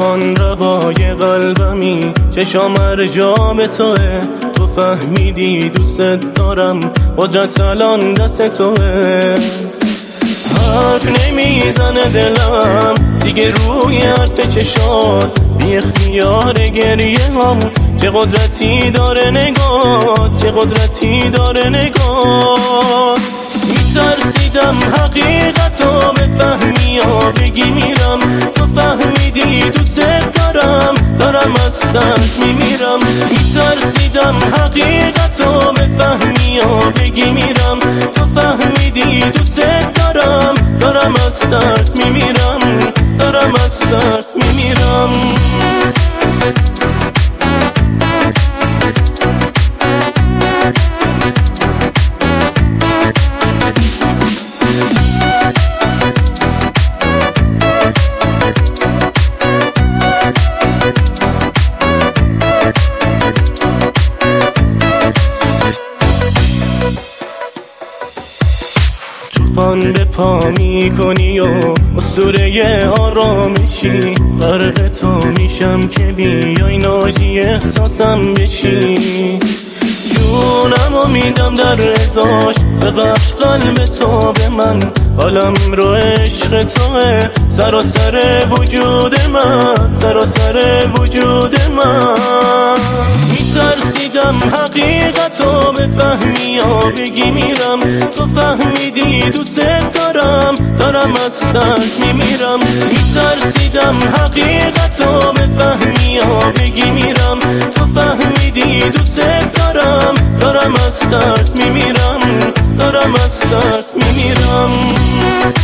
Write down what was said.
فرمان روای قلبمی، چشام ارجام توه، تو فهمیدی دوست دارم، قدرت الان دست توه. حرف نمیزنه دلم دیگه روی حرف چشات، بی اختیار گریه هم، چه قدرتی داره نگات، چه قدرتی داره نگات. میترسیدم حقیقتو بفهمی یا بگی میرم، تو فهمیدی دوست دارم، دارم از ترس میمیرم. میترسیدم حقیقتو بفهمی یا بگی میرم، تو فهمیدی دوست دارم، دارم از ترس میمیرم، دارم از ترس میمیرم. طوفان به پا میکنی و اسطوره آرامشی، غرق تو میشم که بیای ناجی احساسم بشی. جونمو میدم در رضاش، ببخش قلب تو به من، حالم رو عشق توه، سراسر وجود من، سراسر وجود من. میترسیدم حقیقتو بفهمی یا بگی میرم، تو فهمیدی دوست دارم، دارم از ترس میمیرم. میترسیدم حقیقتو بفهمی یا بگی میرم، تو فهمیدی دوست دارم، دارم از ترس میمیرم، دارم از ترس میمیرم.